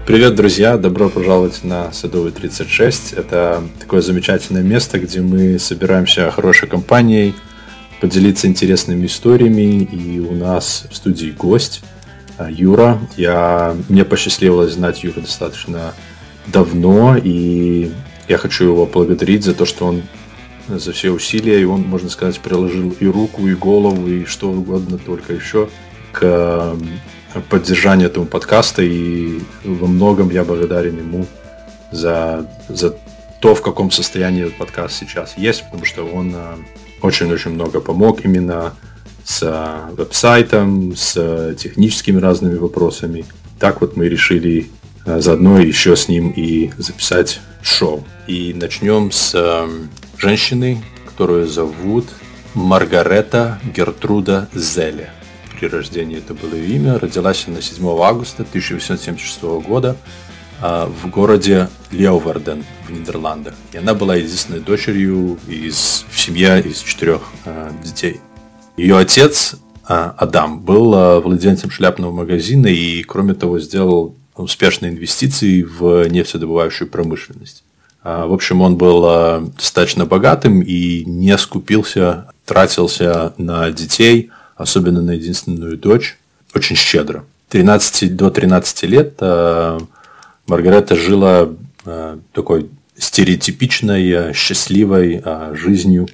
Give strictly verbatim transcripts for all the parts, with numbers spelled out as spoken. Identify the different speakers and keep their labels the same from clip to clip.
Speaker 1: Привет, друзья! Добро пожаловать на Садовый тридцать шесть. Это такое замечательное место, где мы собираемся хорошей компанией, поделиться интересными историями. И у нас в студии гость Юра. Я... Мне посчастливилось знать Юру достаточно давно, и я хочу его поблагодарить за то, что он за все усилия, и он, можно сказать, приложил и руку, и голову, и что угодно, только еще к поддержанию этого подкаста, и во многом я благодарен ему за, за то, в каком состоянии этот подкаст сейчас есть, потому что он очень-очень много помог именно с веб-сайтом, с техническими разными вопросами. Так вот мы решили заодно еще с ним и записать шоу. И начнем с женщины, которую зовут Маргарета Гертруда Зеле. При рождении это было ее имя. Родилась она седьмого августа тысяча восемьсот семьдесят шестого года в городе Леуверден в Нидерландах. И она была единственной дочерью из, в семье из четырех детей. Ее отец Адам был владельцем шляпного магазина и, кроме того, сделал успешные инвестиции в нефтедобывающую промышленность. В общем, он был достаточно богатым и не скупился, тратился на детей, особенно на единственную дочь, очень щедро. тринадцати до тринадцати лет Маргарета жила такой стереотипичной, счастливой жизнью,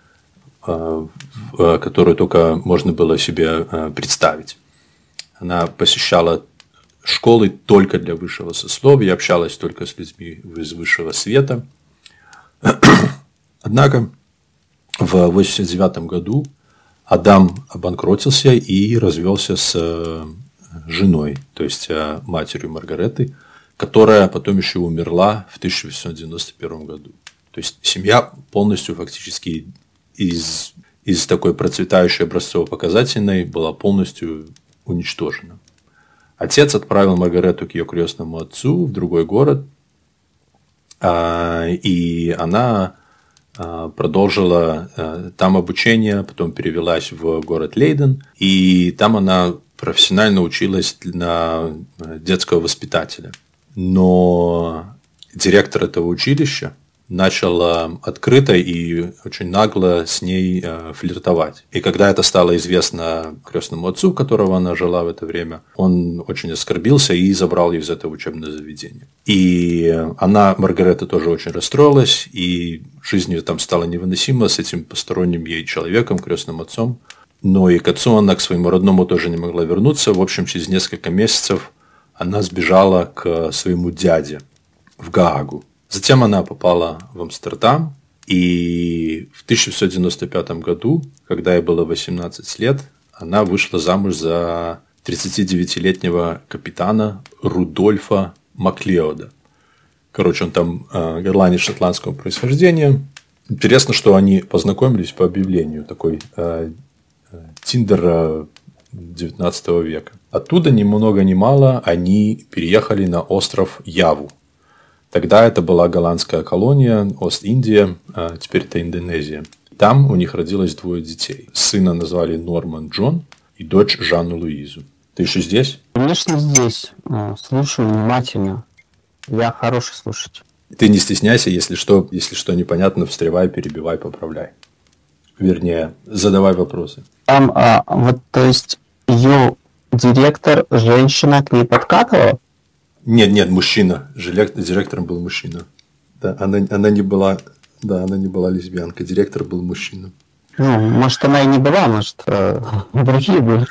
Speaker 1: которую только можно было себе представить. Она посещала школы только для высшего сословия, общалась только с людьми из высшего света. Однако в восемьдесят девятом году Адам обанкротился и развелся с женой, то есть матерью Маргареты, которая потом еще умерла в тысяча восемьсот девяносто первом году. То есть семья полностью фактически из, из такой процветающей образцово-показательной была полностью уничтожена. Отец отправил Маргарету к ее крестному отцу в другой город, и она продолжила там обучение, потом перевелась в город Лейден, и там она профессионально училась на детского воспитателя. Но директор этого училища начал открыто и очень нагло с ней флиртовать. И когда это стало известно крестному отцу, у которого она жила в это время, он очень оскорбился и забрал ее из этого учебного заведения. И она, Маргарета, тоже очень расстроилась, и жизнь ее там стала невыносима с этим посторонним ей человеком, крестным отцом. Но и к отцу она, к своему родному, тоже не могла вернуться. В общем, через несколько месяцев она сбежала к своему дяде в Гаагу. Затем она попала в Амстердам, и в тысяча восемьсот девяносто пятом году, когда ей было восемнадцать лет, она вышла замуж за тридцатидевятилетнего капитана Рудольфа Маклеода. Короче, он там э, ирландец шотландского происхождения. Интересно, что они познакомились по объявлению, такой э, Тиндер э, девятнадцатого века. Оттуда ни много ни мало они переехали на остров Яву. Тогда это была голландская колония, Ост-Индия, а теперь это Индонезия. Там у них родилось двое детей. Сына назвали Норман Джон и дочь Жанну Луизу. Ты еще здесь?
Speaker 2: Конечно, здесь. Слушаю внимательно. Я хороший слушатель.
Speaker 1: Ты не стесняйся, если что, если что непонятно, встревай, перебивай, поправляй. Вернее, задавай вопросы.
Speaker 2: Там, а, вот, то есть, ее директор, женщина к ней подкатывала?
Speaker 1: Нет, нет, мужчина. Директором был мужчина. Да, она, она не была, да, она не была лесбиянка. Директор был мужчина.
Speaker 2: Ну, может, она и не была, может, э, другие были.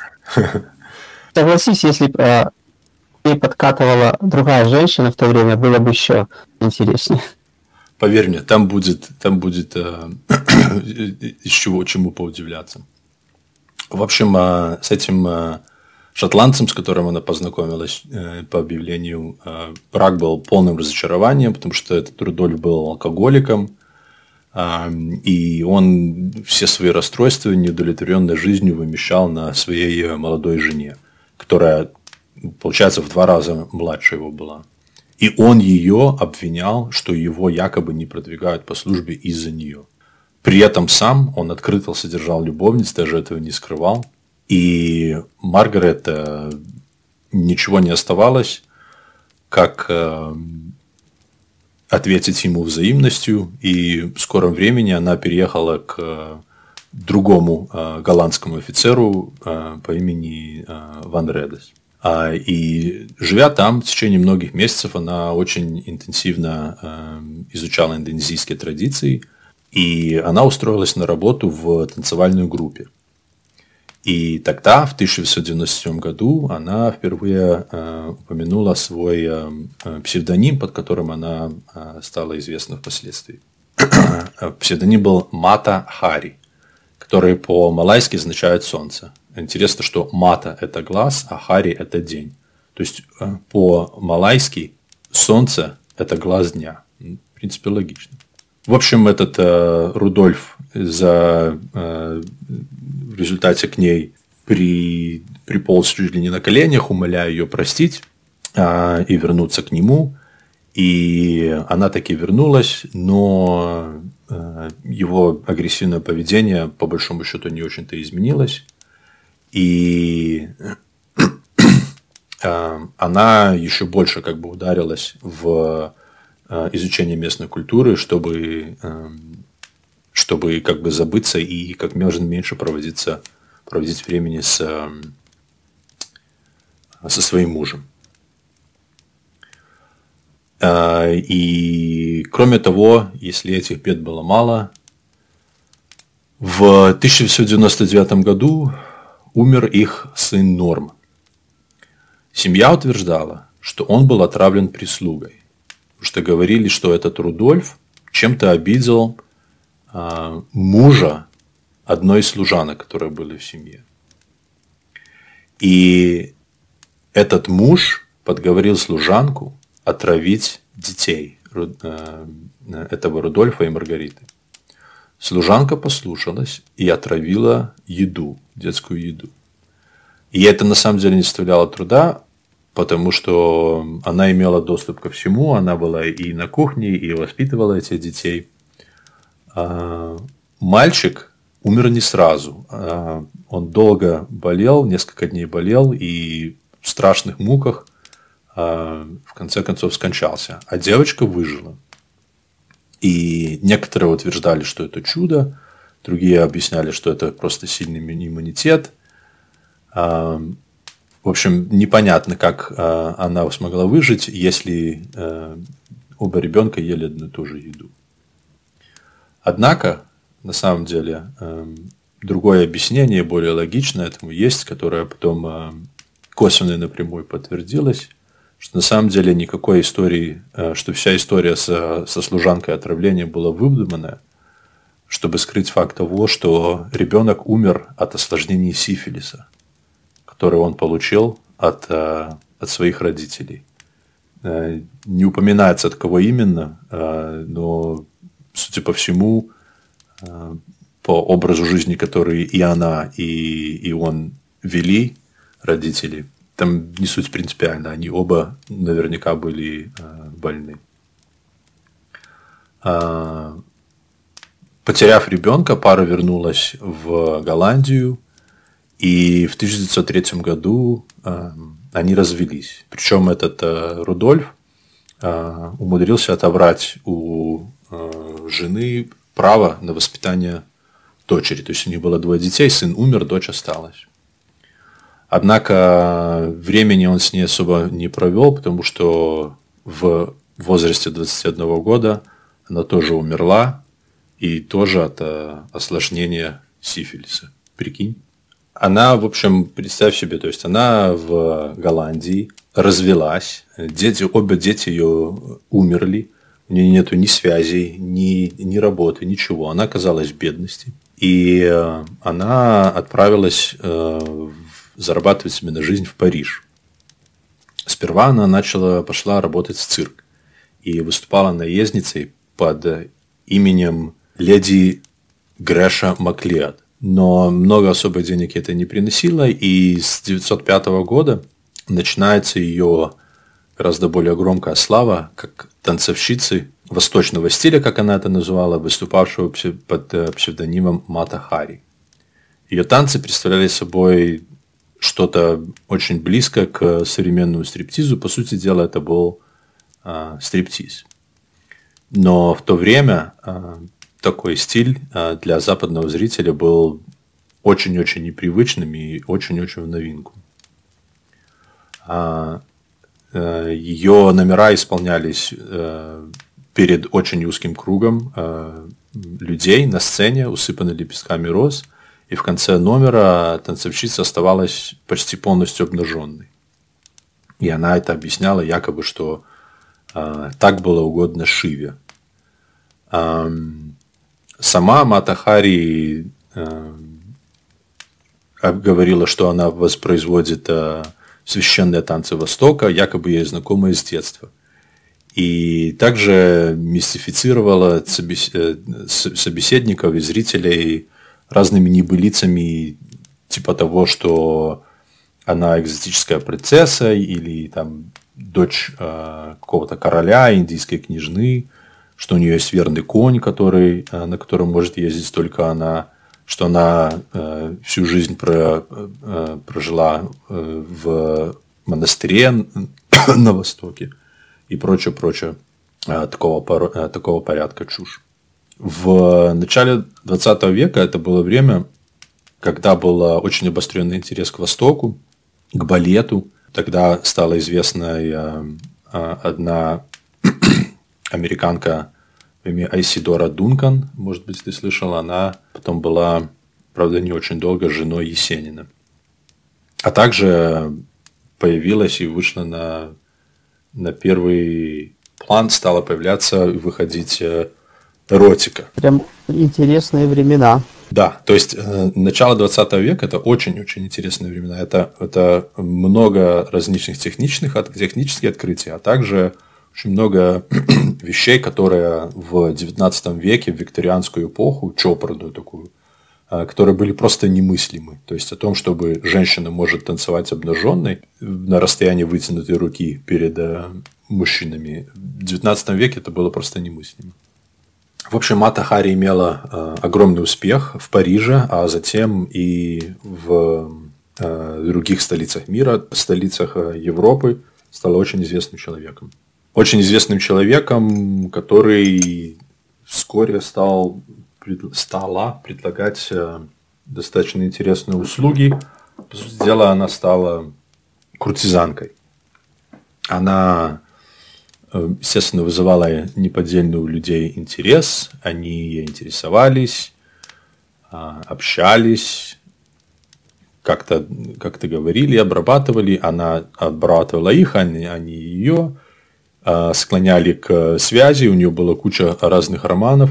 Speaker 2: Согласись, если бы э, ей подкатывала другая женщина в то время, было бы еще интереснее.
Speaker 1: Поверь мне, там будет, там будет э, из чего чему поудивляться. В общем, э, с этим э, шотландцем, с которым она познакомилась э, по объявлению, э, брак был полным разочарованием, потому что этот Рудольф был алкоголиком, э, и он все свои расстройства, неудовлетворенной жизнью вымещал на своей молодой жене, которая, получается, в два раза младше его была. И он ее обвинял, что его якобы не продвигают по службе из-за нее. При этом сам он открыто содержал любовниц, даже этого не скрывал. И Маргарет ничего не оставалось, как э, ответить ему взаимностью, и в скором времени она переехала к другому э, голландскому офицеру э, по имени э, Ван Редес. А, и живя там в течение многих месяцев, она очень интенсивно э, изучала индонезийские традиции, и она устроилась на работу в танцевальной группе. И тогда, в тысяча девятьсот девяносто седьмом году, она впервые э, упомянула свой э, псевдоним, под которым она э, стала известна впоследствии. Псевдоним был Мата Хари, который по-малайски означает солнце. Интересно, что Мата – это глаз, а Хари – это день. То есть э, по-малайски солнце – это глаз дня. В принципе, логично. В общем, этот э, Рудольф за, э, в результате к ней при, приполз чуть ли не на коленях, умоляя ее простить э, и вернуться к нему. И она таки вернулась, но э, его агрессивное поведение, по большому счету, не очень-то изменилось. И э, она еще больше как бы ударилась в изучение местной культуры, чтобы, чтобы как бы забыться и как можно меньше проводиться, проводить времени с, со своим мужем. И кроме того, если этих бед было мало, в тысяча девятьсот девяносто девятом году умер их сын Норм. Семья утверждала, что он был отравлен прислугой. Что говорили, что этот Рудольф чем-то обидел а, мужа одной из служанок, которые были в семье. И этот муж подговорил служанку отравить детей а, этого Рудольфа и Маргариты. Служанка послушалась и отравила еду, детскую еду. И это на самом деле не составляло труда, потому что она имела доступ ко всему, она была и на кухне, и воспитывала этих детей. Мальчик умер не сразу. Он долго болел, несколько дней болел, и в страшных муках в конце концов скончался. А девочка выжила. И некоторые утверждали, что это чудо, другие объясняли, что это просто сильный иммунитет. В общем, непонятно, как э, она смогла выжить, если э, оба ребенка ели одну и ту же еду. Однако, на самом деле, э, другое объяснение, более логичное этому есть, которое потом э, косвенно и напрямую подтвердилось, что на самом деле никакой истории, э, что вся история со, со служанкой отравления была выдуманная, чтобы скрыть факт того, что ребенок умер от осложнений сифилиса, который он получил от, от своих родителей. Не упоминается, от кого именно, но, судя по всему, по образу жизни, который и она, и, и он вели, родители, там не суть принципиально, они оба наверняка были больны. Потеряв ребенка, пара вернулась в Голландию, и в тысяча девятьсот третьем году э, они развелись. Причем этот э, Рудольф э, умудрился отобрать у э, жены право на воспитание дочери. То есть у них было двое детей, сын умер, дочь осталась. Однако времени он с ней особо не провел, потому что в возрасте двадцати одного года она тоже умерла, и тоже от э, осложнения сифилиса. Прикинь. Она, в общем, представь себе, то есть она в Голландии развелась, дети, обе дети ее умерли, у нее нету ни связей, ни, ни работы, ничего. Она оказалась в бедности. И она отправилась э, зарабатывать себе на жизнь в Париж. Сперва она начала, пошла работать в цирк и выступала наездницей под именем леди Грэша Маклеод. Но много особо денег это не приносило, и с девятьсот пятого года начинается ее гораздо более громкая слава как танцовщицы восточного стиля, как она это называла, выступавшего под псевдонимом Мата Хари. Ее танцы представляли собой что-то очень близкое к современному стриптизу. По сути дела, это был э, стриптиз. Но в то время э, такой стиль э, для западного зрителя был очень-очень непривычным и очень-очень в новинку. Э, э, ее номера исполнялись э, перед очень узким кругом э, людей на сцене, усыпанной лепестками роз, и в конце номера танцовщица оставалась почти полностью обнаженной. И она это объясняла якобы, что э, так было угодно Шиве. Э, сама Мата Хари э, говорила, что она воспроизводит э, священные танцы Востока, якобы ей знакомые с детства. И также мистифицировала собеседников и зрителей разными небылицами, типа того, что она экзотическая принцесса или там дочь э, какого-то короля, индийской княжны, что у нее есть верный конь, который, э, на котором может ездить только она, что она э, всю жизнь про, э, прожила э, в монастыре на Востоке и прочее, прочее э, такого, э, такого порядка чушь. В начале двадцатого века это было время, когда был очень обостренный интерес к Востоку, к балету. Тогда стала известна одна американка по имени Айсидора Дункан, может быть, ты слышала. Она потом была, правда, не очень долго женой Есенина. А также появилась и вышла на, на первый план, стала появляться и выходить эротика.
Speaker 2: Прям интересные времена.
Speaker 1: Да, то есть э, начало двадцатого века – это очень-очень интересные времена. Это, это много различных технических, технических открытий, а также очень много вещей, которые в девятнадцатом веке, в викторианскую эпоху, чопорную такую, э, которые были просто немыслимы. То есть о том, чтобы женщина может танцевать обнаженной на расстоянии вытянутой руки перед э, мужчинами. В девятнадцатом веке это было просто немыслимо. В общем, Мата Хари имела э, огромный успех в Париже, а затем и в э, других столицах мира, столицах э, Европы, стала очень известным человеком. Очень известным человеком, который вскоре стал, пред, стала предлагать э, достаточно интересные услуги. По сути дела, она стала куртизанкой. Она... естественно, вызывала неподдельный у людей интерес. Они ей интересовались, общались, как-то, как-то говорили, обрабатывали. Она обрабатывала их, они, они ее, склоняли к связи. У нее была куча разных романов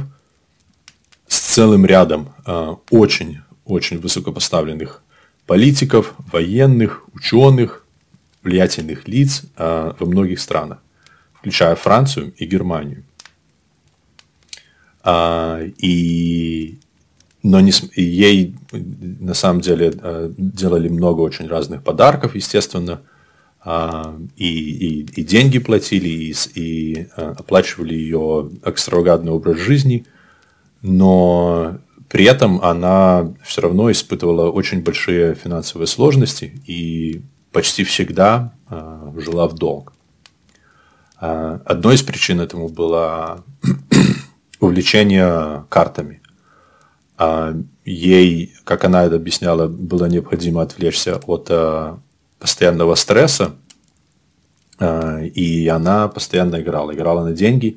Speaker 1: с целым рядом очень-очень высокопоставленных политиков, военных, ученых, влиятельных лиц во многих странах, включая Францию и Германию. А, и, но не, и ей на самом деле делали много очень разных подарков, естественно, а, и, и, и деньги платили, и, и оплачивали ее экстравагантный образ жизни, но при этом она все равно испытывала очень большие финансовые сложности и почти всегда а, жила в долг. Одной из причин этому было увлечение картами. Ей, как она это объясняла, было необходимо отвлечься от постоянного стресса, и она постоянно играла. Играла на деньги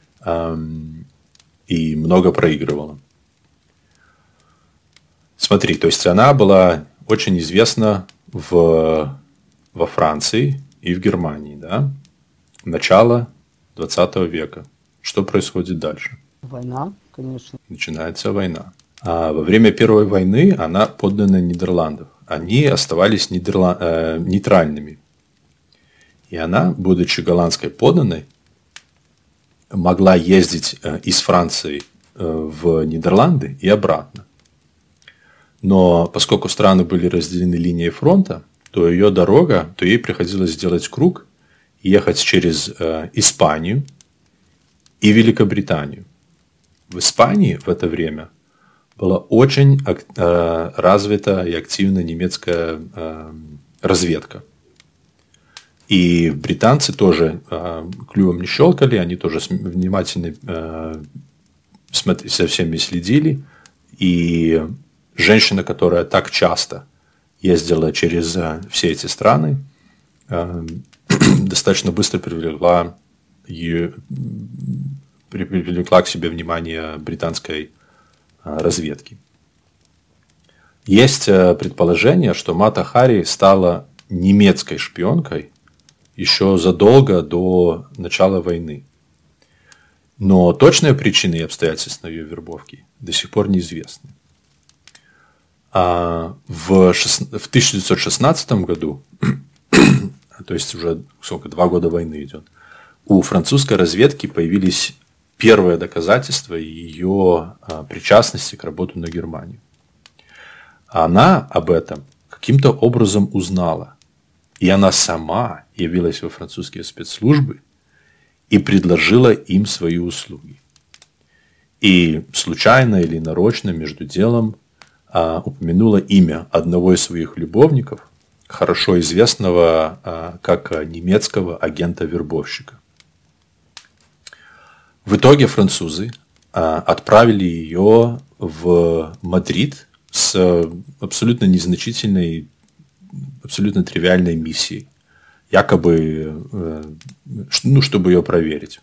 Speaker 1: и много проигрывала. Смотри, то есть она была очень известна в, во Франции и в Германии, да? Начало двадцатого века. Что происходит дальше?
Speaker 2: Война, конечно.
Speaker 1: Начинается война. А во время Первой войны она поддана Нидерландов. Они оставались нидерла... э, нейтральными. И она, будучи голландской подданной, могла ездить э, из Франции э, в Нидерланды и обратно. Но поскольку страны были разделены линией фронта, то ее дорога, то ей приходилось сделать круг, ехать через э, Испанию и Великобританию. В Испании в это время была очень э, развита и активна немецкая э, разведка. И британцы тоже э, клювом не щелкали, они тоже внимательно э, со всеми следили. И женщина, которая так часто ездила через э, все эти страны, э, достаточно быстро привлекла, ее, привлекла к себе внимание британской э, разведки. Есть э, предположение, что Мата Хари стала немецкой шпионкой еще задолго до начала войны. Но точные причины и обстоятельства ее вербовки до сих пор неизвестны. А в, шест... в тысяча девятьсот шестнадцатом году, то есть уже сколько, два года войны идет, у французской разведки появились первые доказательства ее а, причастности к работе на Германию. Она об этом каким-то образом узнала. И она сама явилась во французские спецслужбы и предложила им свои услуги. И случайно или нарочно между делом а, упомянула имя одного из своих любовников, хорошо известного а, как немецкого агента-вербовщика. В итоге французы а, отправили ее в Мадрид с абсолютно незначительной, абсолютно тривиальной миссией, якобы, ну, чтобы ее проверить.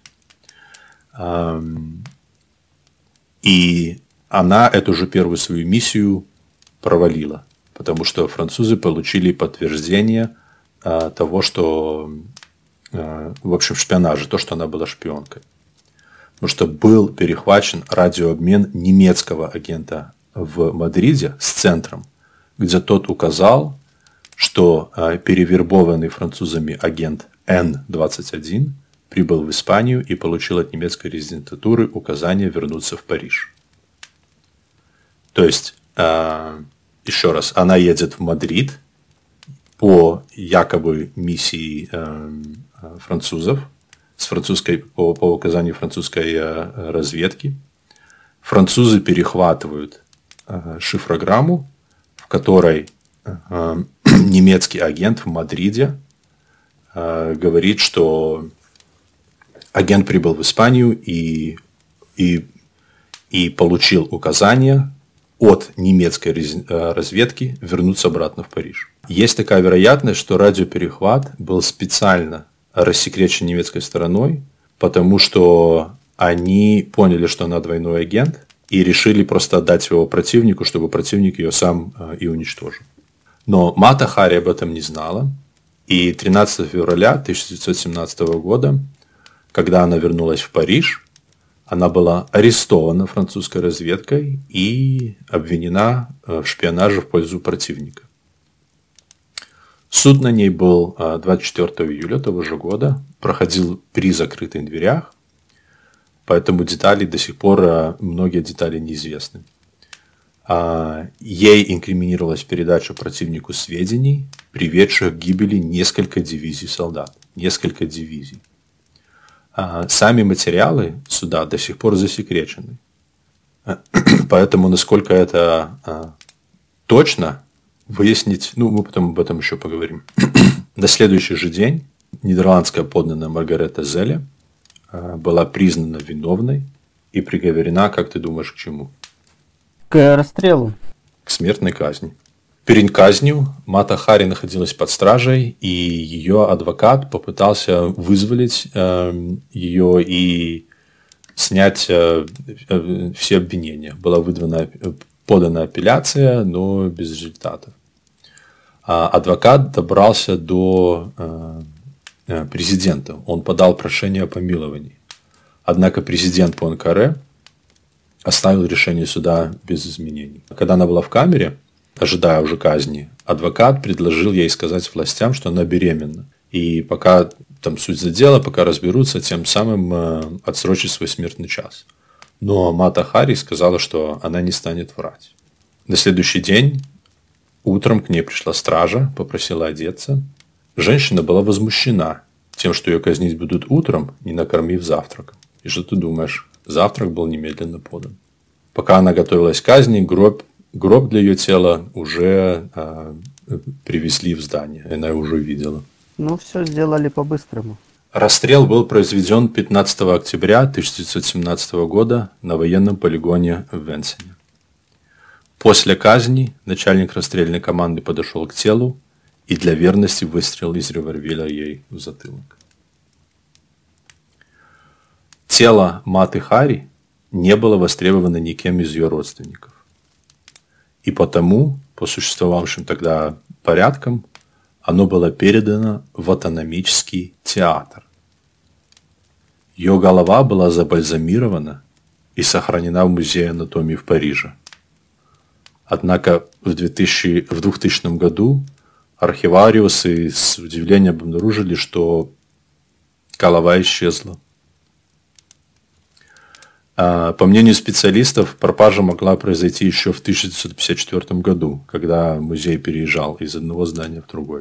Speaker 1: И она эту же первую свою миссию провалила, потому что французы получили подтверждение того, что, в общем, шпионажа, то, что она была шпионкой. Потому что был перехвачен радиообмен немецкого агента в Мадриде с центром, где тот указал, что перевербованный французами агент Н двадцать один прибыл в Испанию и получил от немецкой резидентуры указание вернуться в Париж. То есть, еще раз, она едет в Мадрид по якобы миссии французов, с французской, по, по указанию французской разведки. Французы перехватывают шифрограмму, в которой немецкий агент в Мадриде э, говорит, что агент прибыл в Испанию и, и, и получил указание от немецкой разведки вернуться обратно в Париж. Есть такая вероятность, что радиоперехват был специально рассекречен немецкой стороной, потому что они поняли, что она двойной агент, и решили просто отдать его противнику, чтобы противник ее сам э, и уничтожил. Но Мата Хари об этом не знала, и тринадцатого февраля тысяча девятьсот семнадцатого года, когда она вернулась в Париж, она была арестована французской разведкой и обвинена в шпионаже в пользу противника. Суд на ней был двадцать четвёртого июля того же года, проходил при закрытых дверях, поэтому детали до сих пор, многие детали неизвестны. Ей инкриминировалась передача противнику сведений, приведших к гибели несколько дивизий солдат. Несколько дивизий. Сами материалы суда до сих пор засекречены. Поэтому, насколько это точно, выяснить, ну, мы потом об этом еще поговорим. На следующий же день нидерландская подданная Маргарета Зеле была признана виновной и приговорена, как ты думаешь, к чему?
Speaker 2: К расстрелу.
Speaker 1: К смертной казни. Перед казнью Мата Хари находилась под стражей, и ее адвокат попытался вызволить э, ее и снять э, э, все обвинения. Была выдвинута, подана апелляция, но без результатов. А адвокат добрался до э, президента. Он подал прошение о помиловании. Однако президент Пуанкаре оставил решение суда без изменений. Когда она была в камере, ожидая уже казни, адвокат предложил ей сказать властям, что она беременна. И пока там суть за дело, пока разберутся, тем самым э, отсрочить свой смертный час. Но Мата Хари сказала, что она не станет врать. На следующий день утром к ней пришла стража, попросила одеться. Женщина была возмущена тем, что ее казнить будут утром, не накормив завтраком. И что ты думаешь? Завтрак был немедленно подан. Пока она готовилась к казни, гроб, гроб для ее тела уже э, привезли в здание. Она его уже видела.
Speaker 2: Ну, все сделали по-быстрому.
Speaker 1: Расстрел был произведен пятнадцатого октября тысяча девятьсот семнадцатого года на военном полигоне в Венсене. После казни начальник расстрельной команды подошел к телу и для верности выстрелил из револьвера ей в затылок. Тело Маты Хари не было востребовано никем из ее родственников. И потому, по существовавшим тогда порядкам, оно было передано в автономический театр. Ее голова была забальзамирована и сохранена в Музее анатомии в Париже. Однако в двухтысячном году архивариусы с удивлением обнаружили, что голова исчезла. По мнению специалистов, пропажа могла произойти еще в тысяча девятьсот пятьдесят четвёртом году, когда музей переезжал из одного здания в другой.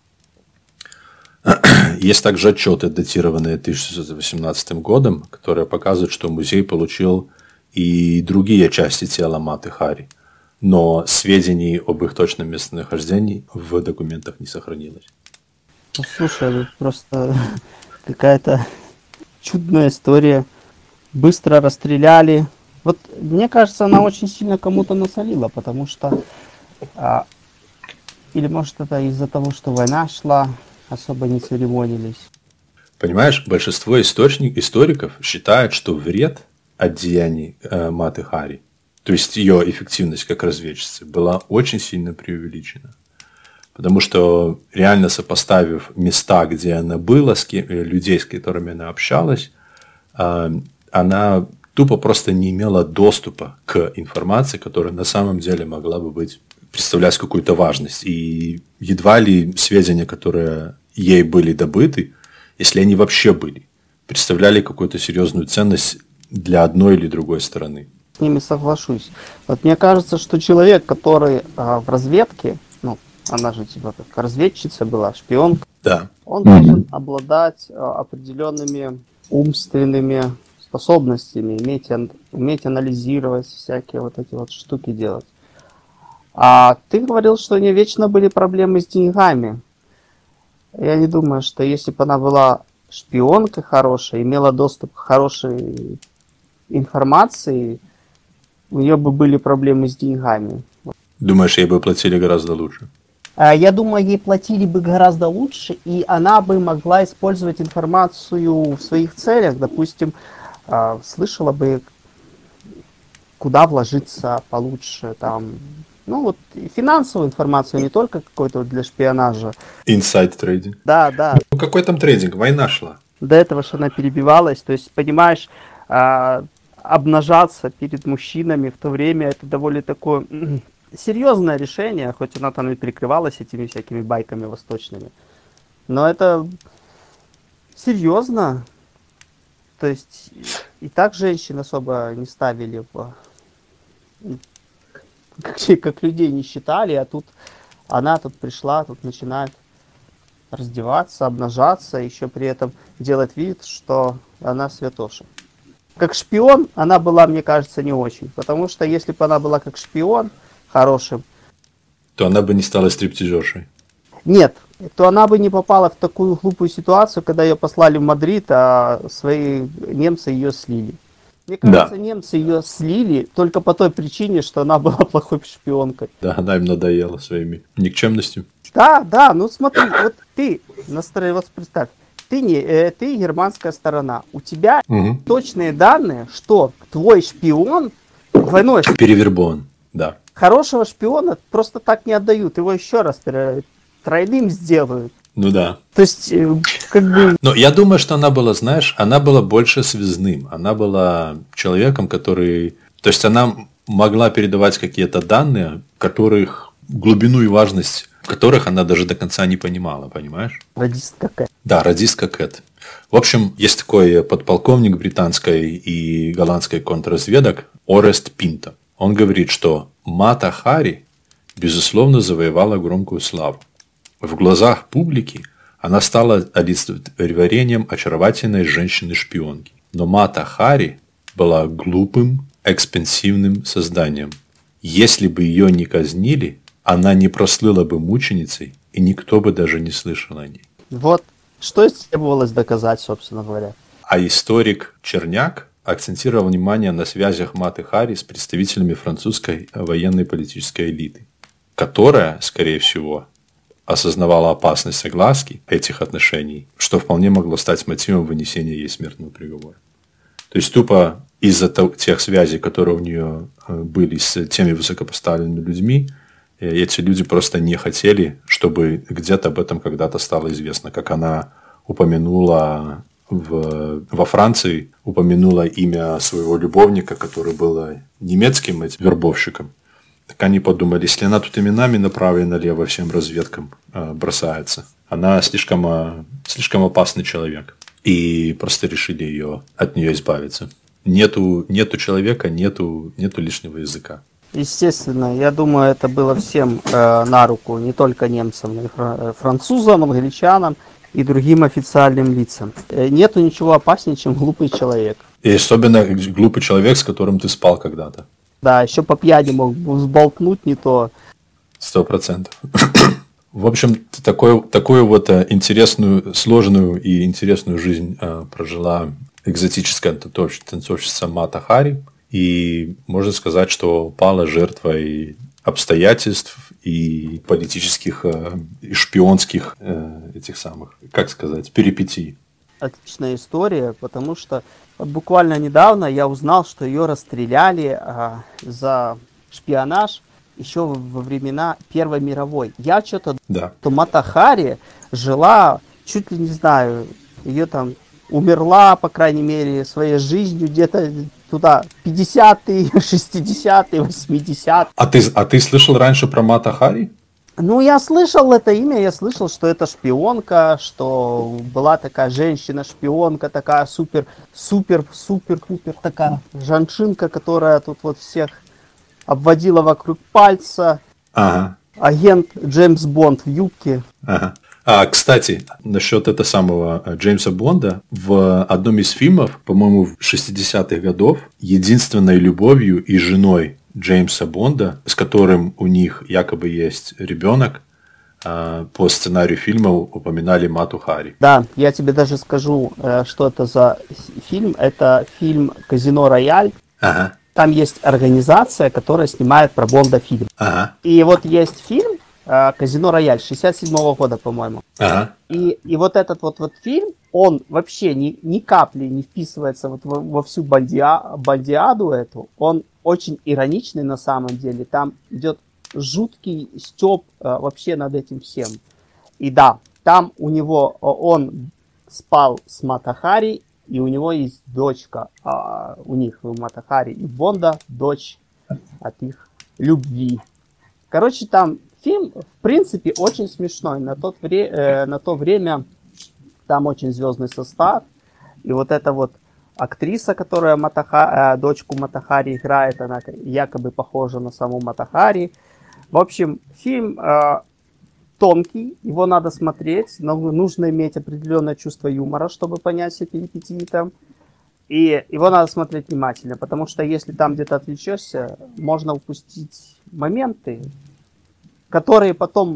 Speaker 1: Есть также отчеты, датированные тысяча девятьсот восемнадцатым годом, которые показывают, что музей получил и другие части тела Маты Хари, но сведений об их точном местонахождении в документах не сохранилось.
Speaker 2: Ну, слушай, это просто какая-то чудная история. Быстро расстреляли. Вот мне кажется, она очень сильно кому-то насолила, потому что а, или может это из-за того, что война шла, особо не церемонились.
Speaker 1: Понимаешь, большинство источник, историков считают, что вред от деяний э, Маты Хари, то есть ее эффективность как разведчицы, была очень сильно преувеличена. Потому что реально сопоставив места, где она была, с кем, людей, с которыми она общалась, э, она тупо просто не имела доступа к информации, которая на самом деле могла бы быть, представлять какую-то важность. И едва ли сведения, которые ей были добыты, если они вообще были, представляли какую-то серьезную ценность для одной или другой стороны.
Speaker 2: С ними соглашусь. Вот мне кажется, что человек, который а, в разведке, ну, она же типа как разведчица была, шпионка,
Speaker 1: да.
Speaker 2: Он должен обладать а, определенными умственными способностями, иметь, уметь анализировать всякие вот эти вот штуки делать. А ты говорил, что у нее вечно были проблемы с деньгами. Я не думаю, что если бы она была шпионкой хорошей, имела доступ к хорошей информации, у нее бы были проблемы с деньгами.
Speaker 1: Думаешь, ей бы платили гораздо лучше?
Speaker 2: Я думаю, ей платили бы гораздо лучше, и она бы могла использовать информацию в своих целях. Допустим, слышала бы, куда вложиться получше, там, ну вот финансовую информацию, не только какой-то для шпионажа.
Speaker 1: Инсайд трейдинг.
Speaker 2: Да, да.
Speaker 1: Ну какой там трейдинг? Война шла.
Speaker 2: До этого же она перебивалась, то есть, понимаешь, обнажаться перед мужчинами в то время это довольно такое серьезное решение, хоть она там и прикрывалась этими всякими байками восточными, но это серьезно. То есть и так женщин особо не ставили, в, как, как людей не считали, а тут она тут пришла, тут начинает раздеваться, обнажаться, еще при этом делать вид, что она святоша. Как шпион она была, мне кажется, не очень, потому что если бы она была как шпион хорошим,
Speaker 1: то она бы не стала стриптизершей.
Speaker 2: Нет, то она бы не попала в такую глупую ситуацию, когда ее послали в Мадрид, а свои немцы ее слили. Мне кажется, да. Немцы ее слили только по той причине, что она была плохой шпионкой.
Speaker 1: Да, она им надоела своими никчемностью.
Speaker 2: Да, да, ну смотри, вот ты, настрой, вот представь, ты, не, э, ты германская сторона, у тебя угу. точные данные, что твой шпион двойной шпион.
Speaker 1: Перевербован, да.
Speaker 2: Хорошего шпиона просто так не отдают, его еще раз тройным сделают.
Speaker 1: Ну да.
Speaker 2: То есть, как бы...
Speaker 1: Но я думаю, что она была, знаешь, она была больше связным. Она была человеком, который... То есть, она могла передавать какие-то данные, которых глубину и важность, которых она даже до конца не понимала, понимаешь?
Speaker 2: Радистка Кэт.
Speaker 1: Да, радистка Кэт. В общем, есть такой подполковник британской и голландской контрразведок Орест Пинто. Он говорит, что Мата Хари, безусловно, завоевала громкую славу. В глазах публики она стала олицетворением очаровательной женщины-шпионки. Но Мата Хари была глупым, экспансивным созданием. Если бы ее не казнили, она не прослыла бы мученицей, и никто бы даже не слышал о ней.
Speaker 2: Вот что и требовалось доказать, собственно говоря.
Speaker 1: А историк Черняк акцентировал внимание на связях Маты Хари с представителями французской военной политической элиты, которая, скорее всего, осознавала опасность огласки этих отношений, что вполне могло стать мотивом вынесения ей смертного приговора. То есть тупо из-за тех связей, которые у нее были с теми высокопоставленными людьми, эти люди просто не хотели, чтобы где-то об этом когда-то стало известно. Как она упомянула в, во Франции, упомянула имя своего любовника, который был немецким этим вербовщиком. Так они подумали, если она тут именами направо и налево всем разведкам э, бросается, она слишком, э, слишком опасный человек. И просто решили ее, от нее избавиться. Нету, нету человека, нету, нету лишнего языка.
Speaker 2: Естественно, я думаю, это было всем э, на руку, не только немцам, но и фра- французам, англичанам и другим официальным лицам. Э, нету ничего опаснее, чем глупый человек.
Speaker 1: И особенно глупый человек, с которым ты спал когда-то.
Speaker 2: Да, еще по пьяни мог взболтнуть не то.
Speaker 1: Сто процентов. В общем, такой, такую вот интересную, сложную и интересную жизнь э, прожила экзотическая танцовщица Мата Хари. И можно сказать, что пала жертвой обстоятельств и политических, э, и шпионских э, этих самых, как сказать, перипетий.
Speaker 2: Отличная история, потому что вот буквально недавно я узнал, что ее расстреляли а, за шпионаж еще во времена Первой мировой. Я что-то
Speaker 1: да.
Speaker 2: что Мата Хари жила, чуть ли не знаю, ее там умерла, по крайней мере, своей жизнью где-то туда пятидесятые, шестидесятые, восьмидесятые.
Speaker 1: А ты, а ты слышал раньше про Мата Хари?
Speaker 2: Ну, я слышал это имя, я слышал, что это шпионка, что была такая женщина-шпионка, такая супер, супер, супер, супер такая жаншинка, которая тут вот всех обводила вокруг пальца.
Speaker 1: Ага.
Speaker 2: Агент Джеймс Бонд в юбке.
Speaker 1: Ага. А, кстати, насчет этого самого Джеймса Бонда, в одном из фильмов, по-моему, в шестидесятых годов, единственной любовью и женой Джеймса Бонда, с которым у них якобы есть ребенок, по сценарию фильма упоминали Мату Хари.
Speaker 2: Да, я тебе даже скажу, что это за фильм. Это фильм «Казино Рояль».
Speaker 1: Ага.
Speaker 2: Там есть организация, которая снимает про Бонда фильм.
Speaker 1: Ага.
Speaker 2: И вот есть фильм «Казино Рояль» шестьдесят седьмого года, по-моему.
Speaker 1: Ага.
Speaker 2: И, и вот этот вот, вот фильм, он вообще ни, ни капли не вписывается вот во, во всю бандиа, бандиаду эту. Он очень ироничный на самом деле. Там идет жуткий стёб э, вообще над этим всем. И да, там у него, он спал с Мата Хари, и у него есть дочка. А у них, у Мата Хари и Бонда, дочь от их любви. Короче, там фильм, в принципе, очень смешной. На, тот вре, э, на то время там очень звездный состав. И вот эта вот актриса, которая Матаха, э, дочку Мата Хари играет, она якобы похожа на саму Мата Хари. В общем, фильм э, тонкий, его надо смотреть, но нужно иметь определенное чувство юмора, чтобы понять все перипетии там. И его надо смотреть внимательно, потому что если там где-то отвлечешься, можно упустить моменты, которые потом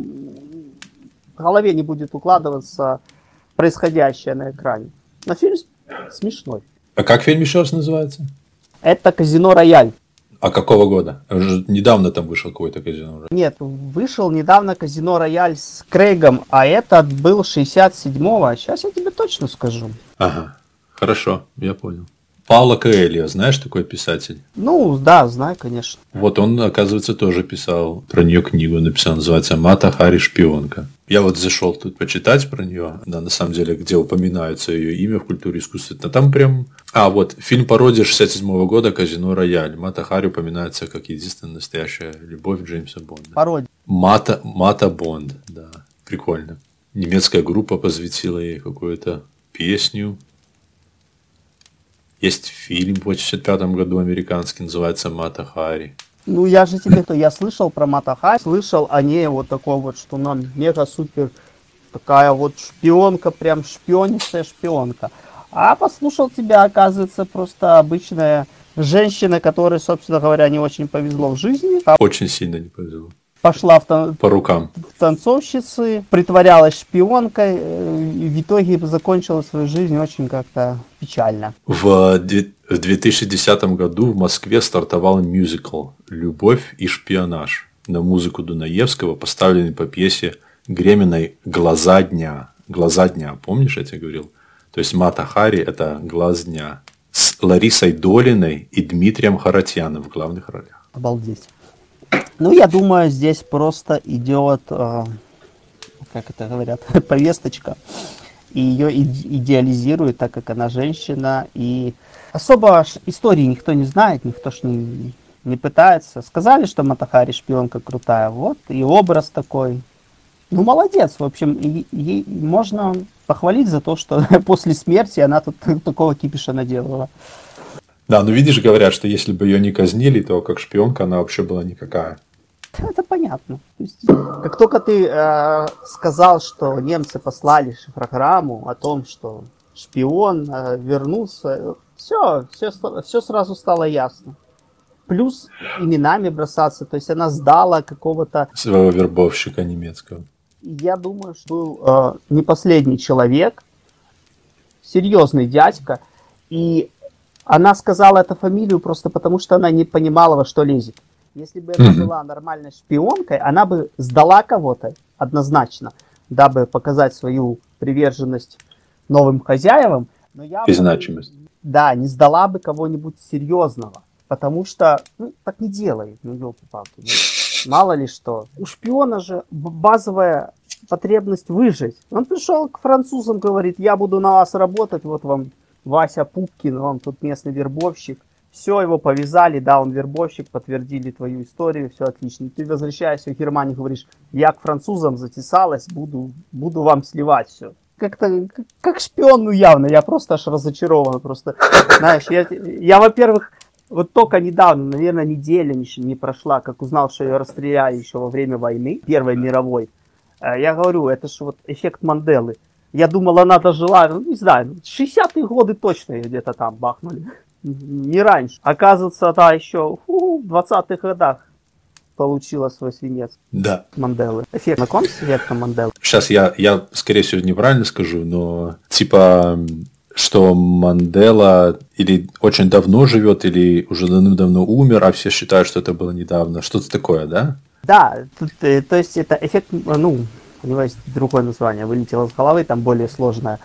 Speaker 2: в голове не будет укладываться происходящее на экране. Но фильм смешной.
Speaker 1: А как фильм еще раз называется?
Speaker 2: Это «Казино Рояль». А
Speaker 1: какого года? Уже недавно там вышел какой-то «Казино Рояль».
Speaker 2: Нет, вышел недавно «Казино Рояль» с Крейгом, а этот был шестьдесят седьмого. Сейчас я тебе точно скажу.
Speaker 1: Ага, хорошо, я понял. Пауло Коэльо, знаешь, такой писатель?
Speaker 2: Ну, да, знаю, конечно.
Speaker 1: Вот он, оказывается, тоже писал про нее книгу, написал, называется «Мата Хари шпионка». Я вот зашел тут почитать про нее, да, на самом деле, где упоминается ее имя в культуре искусства. А там прям... А, вот, фильм-пародия шестьдесят седьмого года «Казино Рояль». Мата Хари упоминается как единственная настоящая любовь Джеймса Бонда.
Speaker 2: Пародия.
Speaker 1: Мата, Мата Бонд, да, прикольно. Немецкая группа посвятила ей какую-то песню. Есть фильм в восемьдесят пятом году американский, называется «Мата Хари».
Speaker 2: Ну, я же тебе то, я слышал про Мата Хари, слышал о ней вот такой вот, что она мега-супер, такая вот шпионка, прям шпионистая шпионка. А послушал тебя, оказывается, просто обычная женщина, которой, собственно говоря, не очень повезло в жизни.
Speaker 1: Очень сильно не повезло.
Speaker 2: пошла в, тан-
Speaker 1: По рукам.
Speaker 2: в танцовщицы, притворялась шпионкой, э, и в итоге закончила свою жизнь очень как-то печально.
Speaker 1: В две- в две тысячи десятом году в Москве стартовал мюзикл «Любовь и шпионаж» на музыку Дунаевского, поставленный по пьесе Греминой «Глаза дня». «Глаза дня», помнишь, я тебе говорил? То есть Мата Хари – это «Глаз дня». С Ларисой Долиной и Дмитрием Харатьяном в главных ролях.
Speaker 2: Обалдеть. Ну, я думаю, здесь просто идет, э, как это говорят, повесточка. И ее идеализируют, так как она женщина. И особо истории никто не знает, никто ж не, не пытается. Сказали, что Мата Хари шпионка крутая. Вот, и образ такой. Ну, молодец. В общем, ей можно похвалить за то, что после смерти она тут такого кипиша наделала.
Speaker 1: Да, ну видишь, говорят, что если бы ее не казнили, то как шпионка она вообще была никакая.
Speaker 2: Это понятно. То есть, как только ты э, сказал, что немцы послали шифрограмму о том, что шпион э, вернулся, все, все, все сразу стало ясно. Плюс именами бросаться, то есть она сдала какого-то...
Speaker 1: Своего вербовщика немецкого.
Speaker 2: Я думаю, что был э, не последний человек, серьезный дядька, и она сказала эту фамилию просто потому, что она не понимала, во что лезет. Если бы она была нормальной шпионкой, она бы сдала кого-то однозначно, дабы показать свою приверженность новым хозяевам. Но я
Speaker 1: и значимость.
Speaker 2: Бы, да, не сдала бы кого-нибудь серьезного, потому что ну, так не делает. Ну, елки-палки. Ну, мало ли что. У шпиона же базовая потребность выжить. Он пришел к французам, говорит, я буду на вас работать, вот вам Вася Пупкин, он тут местный вербовщик. Все, его повязали, да, он вербовщик, подтвердили твою историю, все отлично. Ты возвращаешься в Германию, говоришь, я к французам затесалась, буду, буду вам сливать все. Как-то, как, как шпион, ну явно, я просто аж разочарован, просто, знаешь, я, я, во-первых, вот только недавно, наверное, неделя еще не прошла, как узнал, что ее расстреляли еще во время войны, Первой мировой. Я говорю, это же вот эффект Манделы. Я думал, она дожила, ну, не знаю, шестидесятые годы точно ее где-то там бахнули. Не раньше. Оказывается, да, еще фу, в двадцатых годах получила свой свинец.
Speaker 1: Да.
Speaker 2: Манделы. Эффект. Знаком с эффектом Манделы?
Speaker 1: Сейчас я, я, скорее всего, неправильно скажу, но типа, что Мандела или очень давно живет, или уже давно умер, а все считают, что это было недавно. Что-то такое, да?
Speaker 2: Да, тут, то есть это эффект, ну, у него есть другое название, вылетело с головы, там более сложное.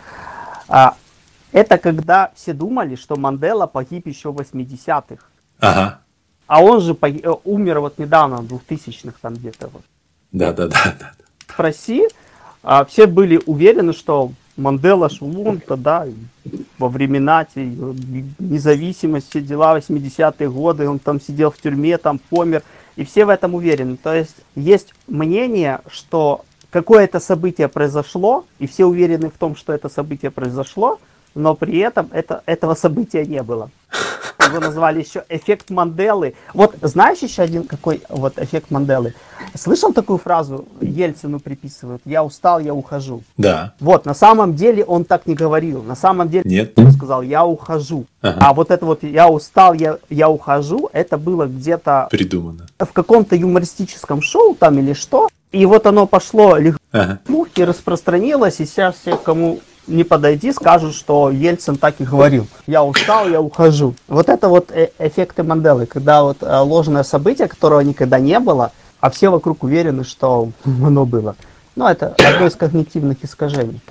Speaker 2: А, это когда все думали, что Мандела погиб еще в восьмидесятых.
Speaker 1: Ага.
Speaker 2: А он же погиб, умер вот недавно, в двухтысячных там где-то. Вот.
Speaker 1: Да, да, да, да.
Speaker 2: В России а, все были уверены, что Мандела ж вон тогда, во времена независимости, все дела, восьмидесятые годы, он там сидел в тюрьме, там помер. И все в этом уверены. То есть есть мнение, что какое-то событие произошло, и все уверены в том, что это событие произошло, но при этом это, этого события не было. Его назвали еще эффект Манделы. Вот знаешь еще один какой вот эффект Манделы? Слышал такую фразу, Ельцину приписывают: «Я устал, я ухожу».
Speaker 1: Да.
Speaker 2: Вот, на самом деле он так не говорил. На самом деле
Speaker 1: Нет.
Speaker 2: он сказал: «Я ухожу». Ага. А вот это вот «я устал, я, я ухожу», это было где-то
Speaker 1: придумано
Speaker 2: в каком-то юмористическом шоу там или что. И вот оно пошло легко, ага. и распространилось, и сейчас все, кому не подойди, скажут, что Ельцин так и говорил: «Я устал, я ухожу». Вот это вот э- эффекты Манделы, когда вот э, ложное событие, которого никогда не было, а все вокруг уверены, что оно было. Ну, это одно из когнитивных искажений.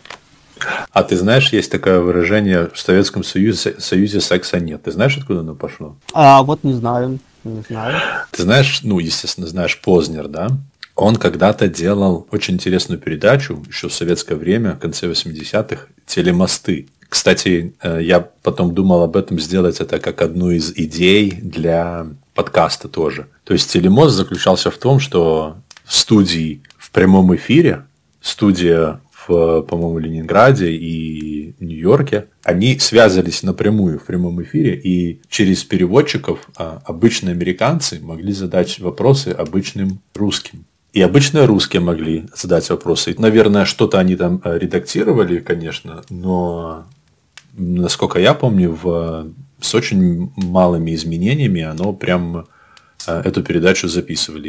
Speaker 1: А ты знаешь, есть такое выражение: в Советском Союзе, Союзе секса нет. Ты знаешь, откуда оно пошло?
Speaker 2: А вот не знаю, не знаю.
Speaker 1: Ты знаешь, ну, естественно, знаешь Познер, да? Он когда-то делал очень интересную передачу, еще в советское время, в конце восьмидесятых, «Телемосты». Кстати, я потом думал об этом сделать это как одну из идей для подкаста тоже. То есть телемост заключался в том, что в студии в прямом эфире, студия в, по-моему, Ленинграде и Нью-Йорке, они связывались напрямую в прямом эфире, и через переводчиков обычные американцы могли задать вопросы обычным русским. И обычно русские могли задать вопросы. Наверное, что-то они там редактировали, конечно, но, насколько я помню, в, с очень малыми изменениями оно прям эту передачу записывали.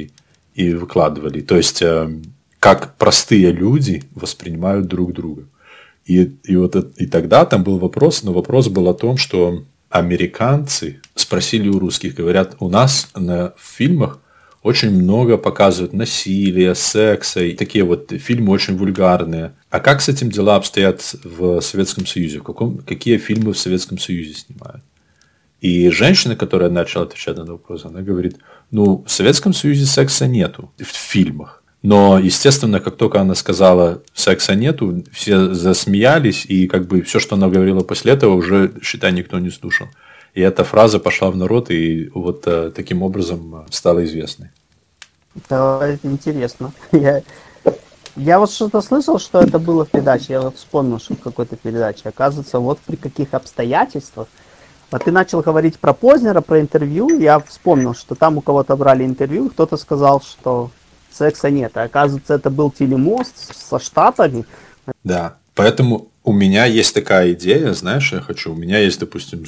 Speaker 1: и выкладывали. То есть, как простые люди воспринимают друг друга. И, и, вот, и тогда там был вопрос, но вопрос был о том, что американцы спросили у русских, говорят, у нас на, в фильмах очень много показывают насилия, секса, и такие вот фильмы очень вульгарные. А как с этим дела обстоят в Советском Союзе? В каком, какие фильмы в Советском Союзе снимают? И женщина, которая начала отвечать на этот вопрос, она говорит, ну, в Советском Союзе секса нету в фильмах. Но, естественно, как только она сказала секса нету, все засмеялись, и как бы все, что она говорила после этого, уже, считай, никто не слушал. И эта фраза пошла в народ, и вот э, таким образом стала известной.
Speaker 2: Это интересно. Я, я вот что-то слышал, что это было в передаче. Я вот вспомнил, что в какой-то передаче. Оказывается, вот при каких обстоятельствах. Вот ты начал говорить про Познера, про интервью. Я вспомнил, что там у кого-то брали интервью, кто-то сказал, что секса нет. А оказывается, это был телемост со Штатами.
Speaker 1: Да, поэтому у меня есть такая идея, знаешь, я хочу, у меня есть, допустим,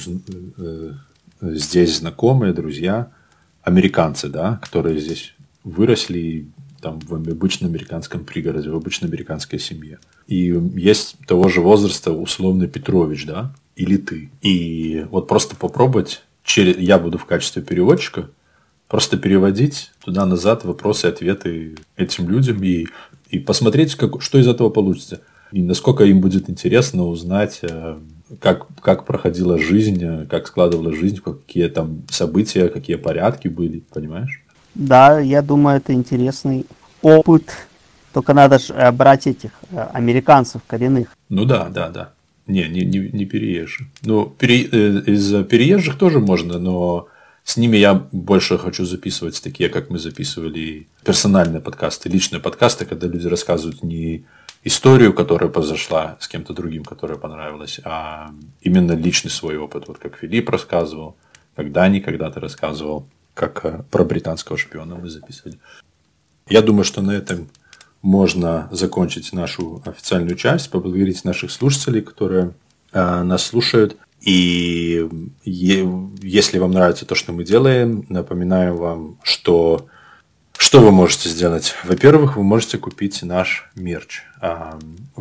Speaker 1: здесь знакомые, друзья, американцы, да, которые здесь выросли там, в обычном американском пригороде, в обычной американской семье. И есть того же возраста условный Петрович, да, или ты. И вот просто попробовать, через, я буду в качестве переводчика, просто переводить туда-назад вопросы и ответы этим людям и, и посмотреть, как, что из этого получится. И насколько им будет интересно узнать, как, как проходила жизнь, как складывалась жизнь, какие там события, какие порядки были, понимаешь?
Speaker 2: Да, я думаю, это интересный опыт. Только надо же брать этих американцев коренных.
Speaker 1: Ну да, да, да. Не, не, не, не переезжих. Ну, пере, из переезжих тоже можно, но с ними я больше хочу записывать такие, как мы записывали персональные подкасты, личные подкасты, когда люди рассказывают не историю, которая произошла с кем-то другим, которая понравилась, а именно личный свой опыт. Вот как Филипп рассказывал, как Дани когда-то рассказывал, как про британского шпиона мы записывали. Я думаю, что на этом можно закончить нашу официальную часть, поблагодарить наших слушателей, которые э, нас слушают. И е- если вам нравится то, что мы делаем, напоминаем вам, что, что вы можете сделать. Во-первых, вы можете купить наш мерч. Э,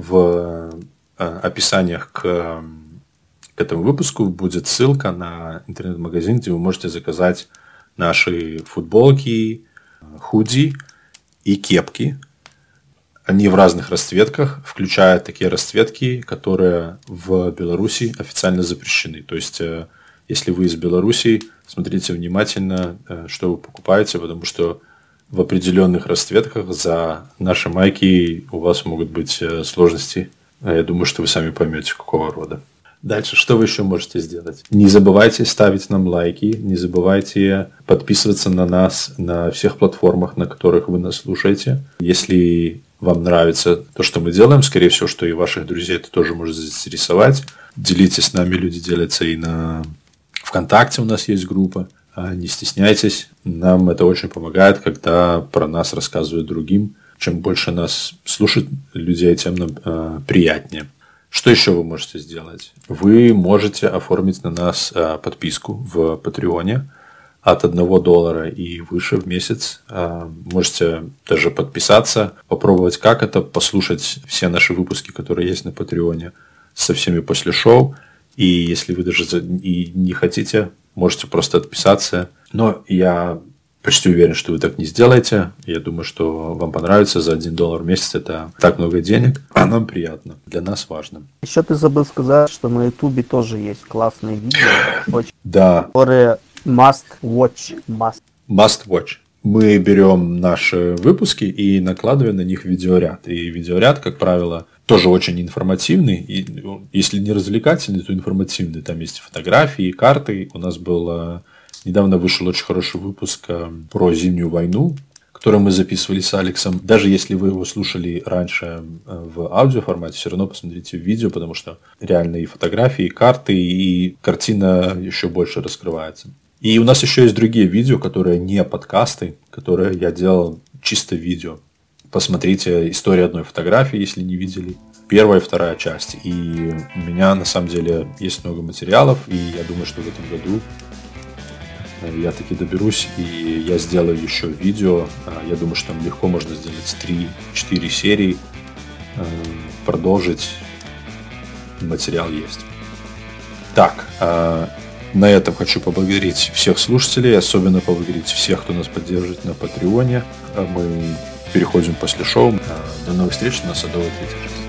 Speaker 1: в э, описаниях к, к этому выпуску будет ссылка на интернет-магазин, где вы можете заказать наши футболки, худи и кепки. Они в разных расцветках, включая такие расцветки, которые в Беларуси официально запрещены. То есть, если вы из Беларуси, смотрите внимательно, что вы покупаете, потому что в определенных расцветках за наши майки у вас могут быть сложности. Я думаю, что вы сами поймете, какого рода. Дальше, что вы еще можете сделать? Не забывайте ставить нам лайки, не забывайте подписываться на нас на всех платформах, на которых вы нас слушаете. Если вам нравится то, что мы делаем, скорее всего, что и ваших друзей это тоже может заинтересовать. Делитесь с нами, люди делятся и на ВКонтакте у нас есть группа. Не стесняйтесь, нам это очень помогает, когда про нас рассказывают другим. Чем больше нас слушают людей, тем нам э, приятнее. Что еще вы можете сделать? Вы можете оформить на нас э, подписку в Патреоне от одного доллара и выше в месяц. Э, можете даже подписаться, попробовать как это, послушать все наши выпуски, которые есть на Патреоне, со всеми после шоу. И если вы даже и не хотите, можете просто отписаться. Но я почти уверен, что вы так не сделаете. Я думаю, что вам понравится. За один доллар в месяц это так много денег, а нам приятно. Для нас важно.
Speaker 2: Еще ты забыл сказать, что на Ютубе тоже есть классные видео, очень,
Speaker 1: да.
Speaker 2: которые must watch. Must.
Speaker 1: Must watch. Мы берем наши выпуски и накладываем на них видеоряд. И видеоряд, как правило, тоже очень информативный. И если не развлекательный, то информативный. Там есть фотографии, карты. У нас был... Недавно вышел очень хороший выпуск про Зимнюю войну, который мы записывали с Алексом. Даже если вы его слушали раньше в аудиоформате, все равно посмотрите видео, потому что реально и фотографии, и карты, и картина еще больше раскрывается. И у нас еще есть другие видео, которые не подкасты, которые я делал чисто видео. Посмотрите «История одной фотографии», если не видели. Первая и вторая часть. И у меня на самом деле есть много материалов, и я думаю, что в этом году я таки доберусь, и я сделаю еще видео. Я думаю, что там легко можно сделать три-четыре серии, продолжить. Материал есть. Так, на этом хочу поблагодарить всех слушателей, особенно поблагодарить всех, кто нас поддерживает на Патреоне. Мы переходим после шоу. До новых встреч на Садовой тридцать шесть.